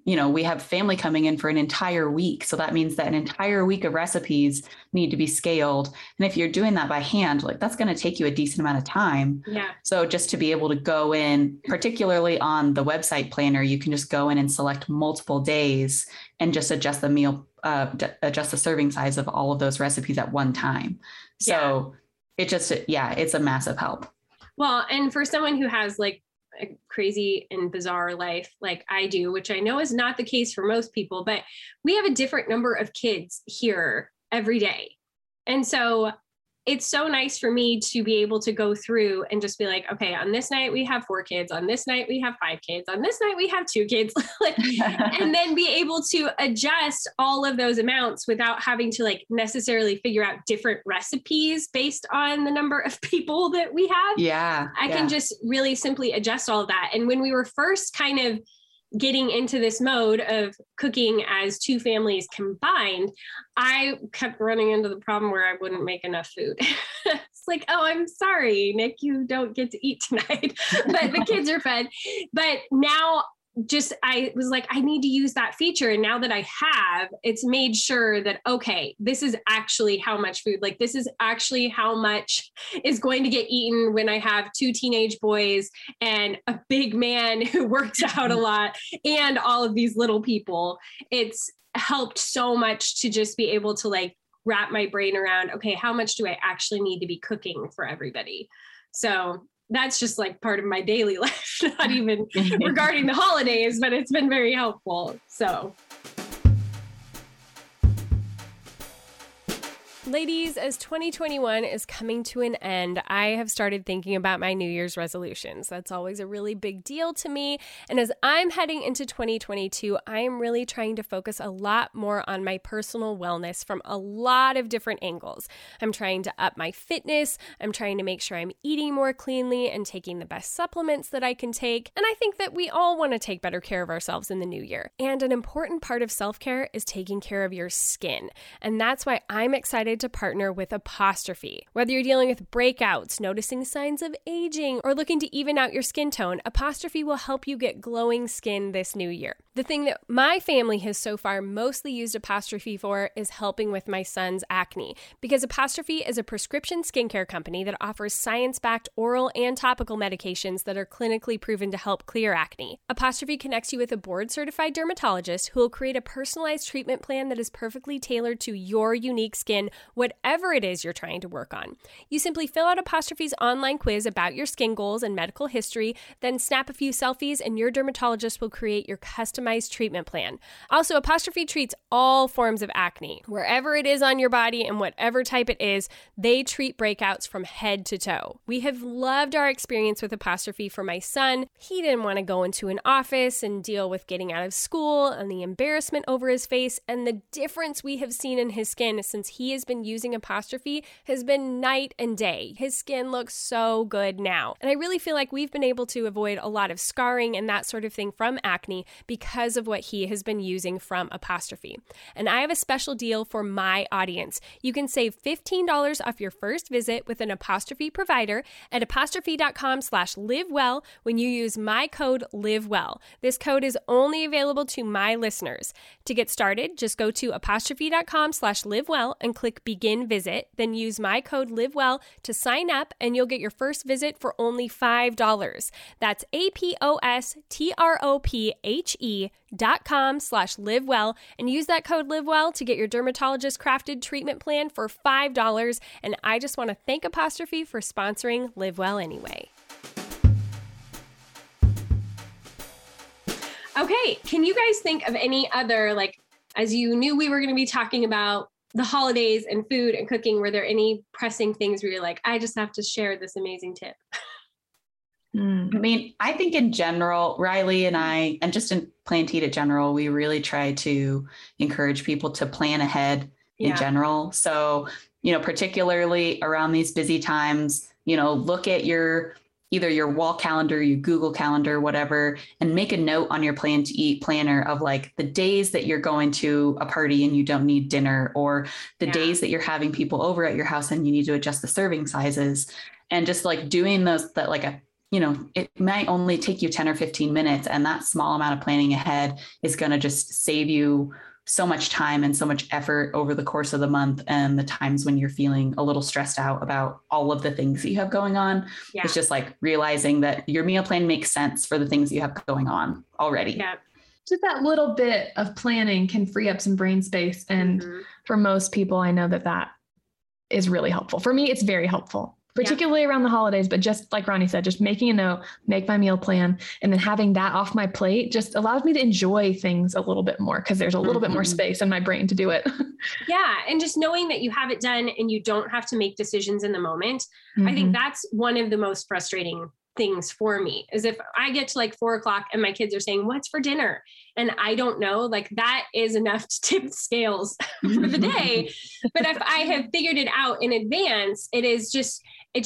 we have family coming in for an entire week. So that means that an entire week of recipes need to be scaled. And if you're doing that by hand, like that's going to take you a decent amount of time. Yeah. So just to be able to go in, particularly on the website planner, you can just go in and select multiple days and just adjust the meal, adjust the serving size of all of those recipes at one time. So it's a massive help. Well, and for someone who has like a crazy and bizarre life like I do, which I know is not the case for most people, but we have a different number of kids here every day. And so it's so nice for me to be able to go through and just be like, okay, on this night we have 4 kids, on this night we have 5 kids, on this night we have 2 kids, and then be able to adjust all of those amounts without having to like necessarily figure out different recipes based on the number of people that we have. Yeah. I can just really simply adjust all of that. And when we were first kind of getting into this mode of cooking as 2 families combined, I kept running into the problem where I wouldn't make enough food. It's like, oh, I'm sorry, Nick, you don't get to eat tonight, but the kids are fed. But now I was like, I need to use that feature. And now that I have, it's made sure that, okay, this is actually how much food, like this is actually how much is going to get eaten when I have 2 teenage boys and a big man who works out a lot and all of these little people. It's helped so much to just be able to like wrap my brain around, okay, how much do I actually need to be cooking for everybody? So that's just like part of my daily life, not even regarding the holidays, but it's been very helpful. So. Ladies, as 2021 is coming to an end, I have started thinking about my New Year's resolutions. That's always a really big deal to me. And as I'm heading into 2022, I am really trying to focus a lot more on my personal wellness from a lot of different angles. I'm trying to up my fitness. I'm trying to make sure I'm eating more cleanly and taking the best supplements that I can take. And I think that we all want to take better care of ourselves in the new year. And an important part of self-care is taking care of your skin. And that's why I'm excited to partner with Apostrophe. Whether you're dealing with breakouts, noticing signs of aging, or looking to even out your skin tone, Apostrophe will help you get glowing skin this new year. The thing that my family has so far mostly used Apostrophe for is helping with my son's acne, because Apostrophe is a prescription skincare company that offers science-backed oral and topical medications that are clinically proven to help clear acne. Apostrophe connects you with a board-certified dermatologist who will create a personalized treatment plan that is perfectly tailored to your unique skin, whatever it is you're trying to work on. You simply fill out Apostrophe's online quiz about your skin goals and medical history, then snap a few selfies, and your dermatologist will create your customized treatment plan. Also, Apostrophe treats all forms of acne. Wherever it is on your body and whatever type it is, they treat breakouts from head to toe. We have loved our experience with Apostrophe for my son. He didn't want to go into an office and deal with getting out of school and the embarrassment over his face, and the difference we have seen in his skin since he has been using Apostrophe has been night and day. His skin looks so good now. And I really feel like we've been able to avoid a lot of scarring and that sort of thing from acne because of what he has been using from Apostrophe. And I have a special deal for my audience. You can save $15 off your first visit with an Apostrophe provider at apostrophe.com/livewell when you use my code LIVEWELL. This code is only available to my listeners. To get started, just go to apostrophe.com/livewell and click begin visit, then use my code LIVEWELL to sign up, and you'll get your first visit for only $5. That's apostrophe.com/livewell, and use that code LIVEWELL to get your dermatologist crafted treatment plan for $5. And I just want to thank Apostrophe for sponsoring Live Well Anyway. Okay, can you guys think of any other, like, as you knew we were going to be talking about the holidays and food and cooking, were there any pressing things where you're like, I just have to share this amazing tip? I mean, I think in general, Riley and I, and just in Plan to Eat in general, we really try to encourage people to plan ahead in general. So, particularly around these busy times, look at either your wall calendar, your Google calendar, whatever, and make a note on your Plan to Eat planner of like the days that you're going to a party and you don't need dinner, or the days that you're having people over at your house and you need to adjust the serving sizes, and just like doing those, that like it might only take you 10 or 15 minutes. And that small amount of planning ahead is going to just save you so much time and so much effort over the course of the month. And the times when you're feeling a little stressed out about all of the things that you have going on, it's just like realizing that your meal plan makes sense for the things you have going on already. Yeah. Just that little bit of planning can free up some brain space. And for most people, I know that is really helpful. For me, it's very helpful, particularly around the holidays, but just like Ronnie said, just making a note, make my meal plan, and then having that off my plate just allows me to enjoy things a little bit more because there's a little bit more space in my brain to do it. Yeah. And just knowing that you have it done and you don't have to make decisions in the moment. I think that's one of the most frustrating things for me is if I get to like 4:00 and my kids are saying, what's for dinner? And I don't know, like that is enough to tip the scales for the day. But if I have figured it out in advance, it just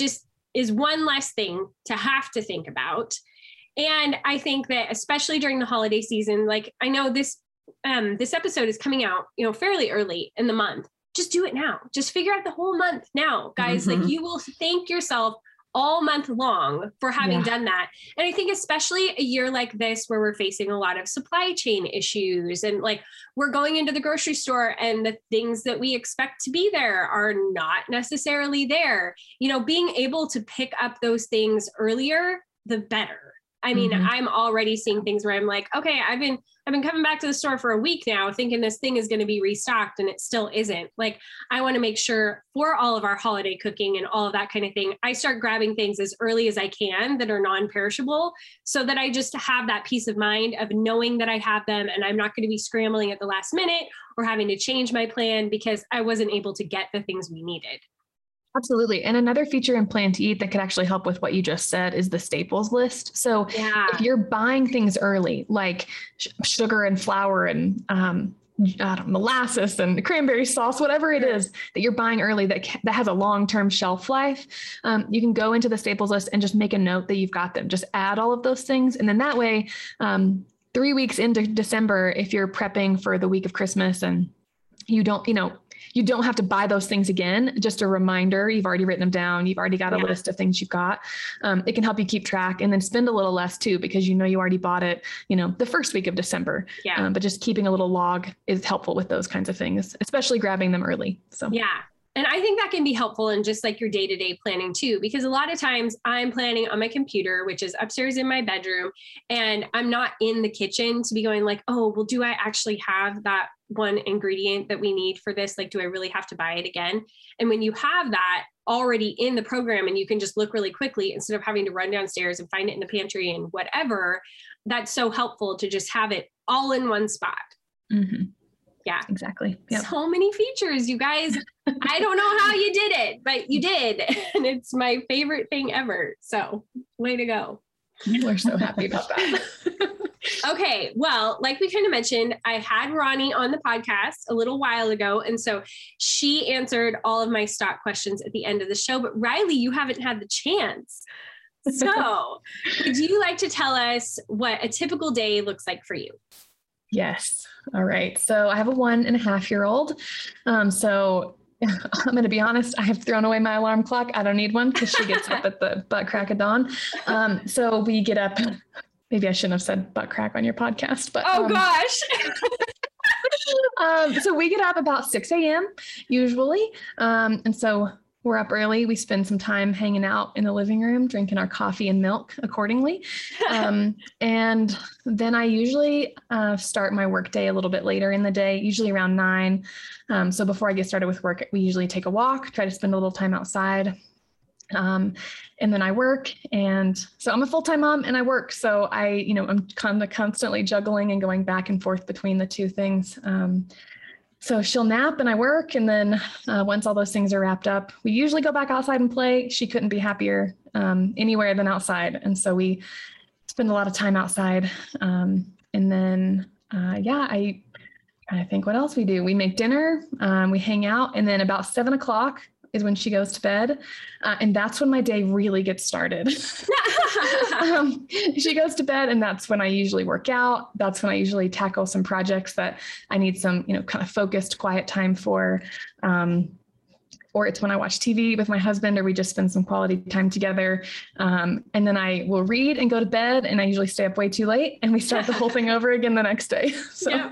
is one less thing to have to think about. And I think that especially during the holiday season, like I know this episode is coming out, fairly early in the month. Just do it now. Just figure out the whole month now, guys. Like you will thank yourself all month long for having done that. And I think especially a year like this, where we're facing a lot of supply chain issues and like we're going into the grocery store and the things that we expect to be there are not necessarily there, being able to pick up those things earlier, the better. I mean, I'm already seeing things where I'm like, okay, I've been coming back to the store for a week now thinking this thing is going to be restocked and it still isn't. Like, I want to make sure for all of our holiday cooking and all of that kind of thing, I start grabbing things as early as I can that are non-perishable so that I just have that peace of mind of knowing that I have them and I'm not going to be scrambling at the last minute or having to change my plan because I wasn't able to get the things we needed. Absolutely. And another feature in Plan to Eat that could actually help with what you just said is the staples list. So if you're buying things early, like sugar and flour and molasses and cranberry sauce, whatever it is that you're buying early that has a long-term shelf life, you can go into the staples list and just make a note that you've got them. Just add all of those things. And then that way, 3 weeks into December, if you're prepping for the week of Christmas and you don't have to buy those things again. Just a reminder, you've already written them down. You've already got a list of things you've got. It can help you keep track and then spend a little less too, because you already bought it, the first week of December. But just keeping a little log is helpful with those kinds of things, especially grabbing them early. So And I think that can be helpful in just like your day-to-day planning too, because a lot of times I'm planning on my computer, which is upstairs in my bedroom, and I'm not in the kitchen to be going like, oh, well, do I actually have that one ingredient that we need for this? Like, do I really have to buy it again? And when you have that already in the program and you can just look really quickly instead of having to run downstairs and find it in the pantry and whatever, that's so helpful to just have it all in one spot. Yeah, exactly. Yep. So many features, you guys. I don't know how you did it, but you did. And it's my favorite thing ever. So way to go. We're so happy about that. Okay. Well, like we kind of mentioned, I had Ronnie on the podcast a little while ago. And so she answered all of my stock questions at the end of the show. But Riley, you haven't had the chance. So would you like to tell us what a typical day looks like for you? Yes. All right. So I have a 1.5-year-old. So I'm going to be honest. I have thrown away my alarm clock. I don't need one because she gets up at the butt crack of dawn. So we get up. Maybe I shouldn't have said butt crack on your podcast, but oh gosh. So we get up about 6 a.m. usually. And so we're up early. We spend some time hanging out in the living room, drinking our coffee and milk accordingly. And then I usually start my work day a little bit later in the day, usually around 9. So before I get started with work, we usually take a walk, try to spend a little time outside. And then I work. And so I'm a full-time mom and I work. So I'm kind of constantly juggling and going back and forth between the two things. So she'll nap and I work. And then once all those things are wrapped up, we usually go back outside and play. She couldn't be happier anywhere than outside. And so we spend a lot of time outside. And then, I think what else we do. We make dinner, we hang out. And then about 7 o'clock is when she goes to bed. And that's when my day really gets started. She goes to bed and that's when I usually work out. That's when I usually tackle some projects that I need some, kind of focused, quiet time for, or or it's when I watch TV with my husband, or we just spend some quality time together. And then I will read and go to bed, and I usually stay up way too late, and we start the whole thing over again the next day. So. Yeah.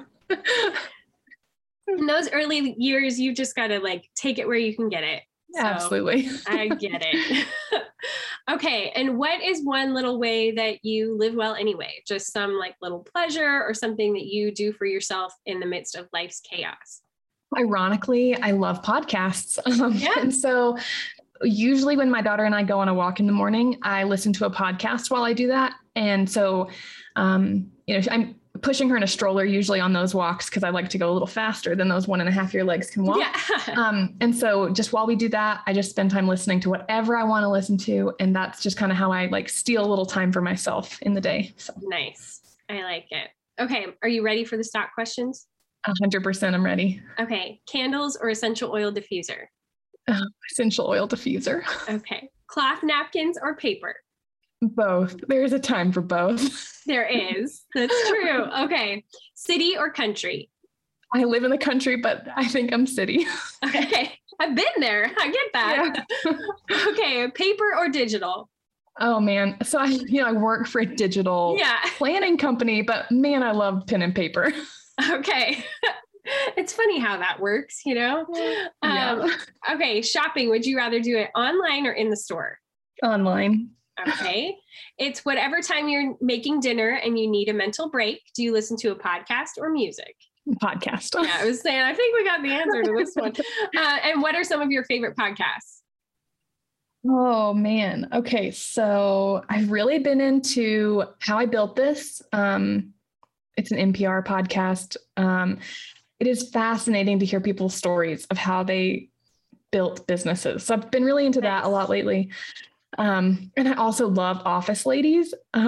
In those early years, you just got to like take it where you can get it. So absolutely. I get it. Okay. And what is one little way that you live well anyway? Just some like little pleasure or something that you do for yourself in the midst of life's chaos? Ironically, I love podcasts. Yeah. And so usually when my daughter and I go on a walk in the morning, I listen to a podcast while I do that. And so, I'm pushing her in a stroller usually on those walks because I like to go a little faster than those 1.5-year legs can walk. Yeah. And so just while we do that, I just spend time listening to whatever I want to listen to. And that's just kind of how I like steal a little time for myself in the day. So. Nice. I like it. Okay. Are you ready for the stock questions? 100%. I'm ready. Okay. Candles or essential oil diffuser? Essential oil diffuser. Okay. Cloth napkins or paper? Both. There's a time for both. There is. That's true. Okay. City or country? I live in the country, but I think I'm city. Okay. I've been there. I get that. Yeah. Okay. Paper or digital? Oh man. So I work for a digital planning company, but man, I love pen and paper. Okay. It's funny how that works, Yeah. Okay. Shopping. Would you rather do it online or in the store? Online. Okay. It's whatever time you're making dinner and you need a mental break. Do you listen to a podcast or music? Podcast. Yeah, I was saying, I think we got the answer to this one. And what are some of your favorite podcasts? Oh man. Okay. So I've really been into How I Built This. It's an NPR podcast. It is fascinating to hear people's stories of how they built businesses. So I've been really into that a lot lately. And I also love Office Ladies. It's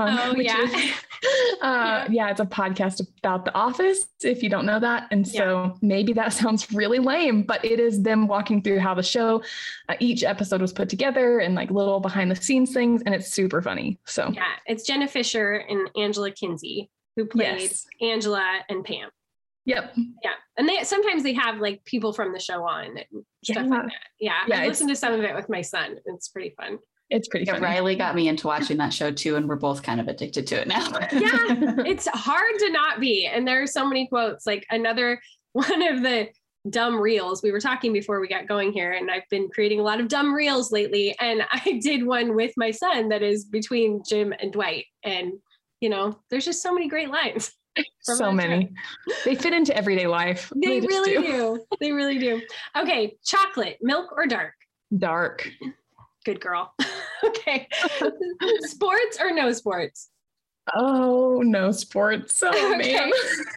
a podcast about The Office, if you don't know that. And so maybe that sounds really lame, but it is them walking through how the show, each episode was put together and like little behind the scenes things. And it's super funny. So yeah, it's Jenna Fisher and Angela Kinsey who played Angela and Pam. Yep. Yeah. And sometimes they have like people from the show on and stuff like that. Yeah. I listened to some of it with my son. It's pretty fun. It's pretty funny. Riley got me into watching that show too, and we're both kind of addicted to it now. Yeah, it's hard to not be. And there are so many quotes, like another one of the dumb reels. We were talking before we got going here, and I've been creating a lot of dumb reels lately. And I did one with my son that is between Jim and Dwight. And, there's just so many great lines. So many. They fit into everyday life. They really do. They really do. Okay. Chocolate, milk or dark? Dark. Good girl. Okay. Sports or no sports? Oh, no sports. Oh, okay. Man.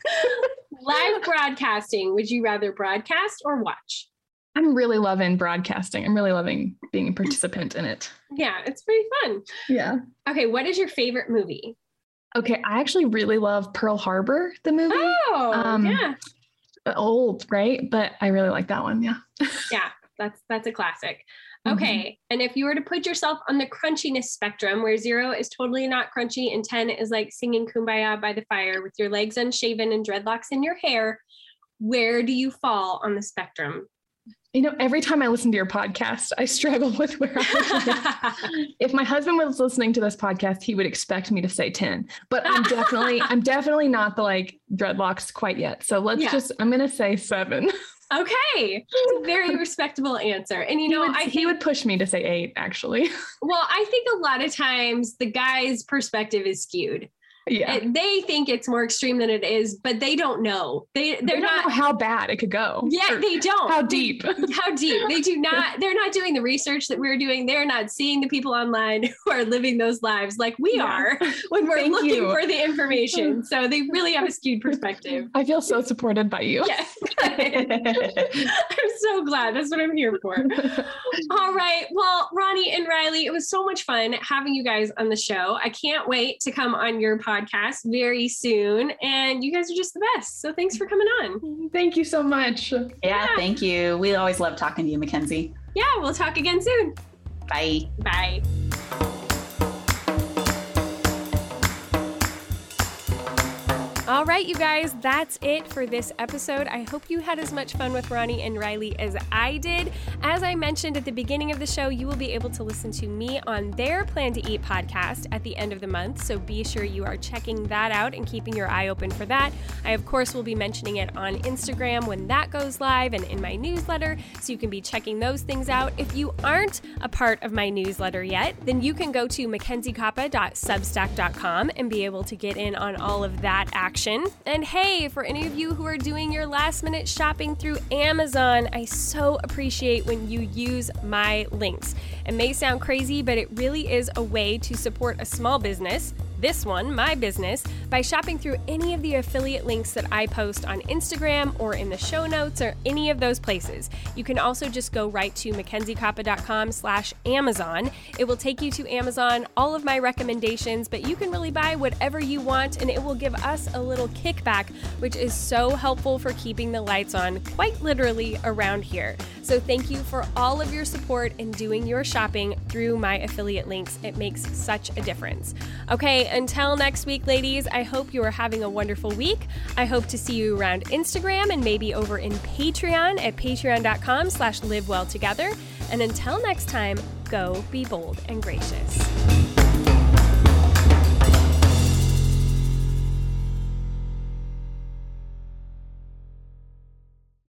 Live broadcasting. Would you rather broadcast or watch? I'm really loving broadcasting. I'm really loving being a participant in it. Yeah, it's pretty fun. Yeah. Okay. What is your favorite movie? Okay. I actually really love Pearl Harbor, the movie. Oh, yeah. Old, right? But I really like that one. Yeah. Yeah. That's a classic. Okay. And if you were to put yourself on the crunchiness spectrum, where 0 is totally not crunchy and 10 is like singing Kumbaya by the fire with your legs unshaven and dreadlocks in your hair, where do you fall on the spectrum? Every time I listen to your podcast, I struggle with where I am. If my husband was listening to this podcast, he would expect me to say 10, but I'm definitely not the like dreadlocks quite yet. So I'm going to say 7. Okay. Very respectable answer. And he would push me to say 8 actually. Well, I think a lot of times the guy's perspective is skewed. Yeah. They think it's more extreme than it is, but they don't know. They don't know how bad it could go. Yeah, they don't. How deep. How deep. They do not. They're not doing the research that we're doing. They're not seeing the people online who are living those lives like we are when we're looking for the information. So they really have a skewed perspective. I feel so supported by you. Yes. I'm so glad. That's what I'm here for. All right. Well, Ronnie and Riley, it was so much fun having you guys on the show. I can't wait to come on your podcast very soon. And you guys are just the best. So thanks for coming on. Thank you so much. Yeah, thank you. We always love talking to you, Mackenzie. Yeah, we'll talk again soon. Bye. Bye. All right, you guys, that's it for this episode. I hope you had as much fun with Ronnie and Riley as I did. As I mentioned at the beginning of the show, you will be able to listen to me on their Plan to Eat podcast at the end of the month, so be sure you are checking that out and keeping your eye open for that. I, of course, will be mentioning it on Instagram when that goes live and in my newsletter, so you can be checking those things out. If you aren't a part of my newsletter yet, then you can go to mackenziekoppa.substack.com and be able to get in on all of that action. And hey, for any of you who are doing your last minute shopping through Amazon, I so appreciate when you use my links. It may sound crazy, but it really is a way to support a small business, this one, my business, by shopping through any of the affiliate links that I post on Instagram or in the show notes or any of those places. You can also just go right to mackenziekoppa.com/Amazon. It will take you to Amazon, all of my recommendations, but you can really buy whatever you want and it will give us a little kickback, which is so helpful for keeping the lights on, quite literally, around here. So thank you for all of your support in doing your shopping through my affiliate links. It makes such a difference. Okay, until next week, ladies, I hope you are having a wonderful week. I hope to see you around Instagram and maybe over in Patreon at patreon.com/livewelltogether. And until next time, go be bold and gracious.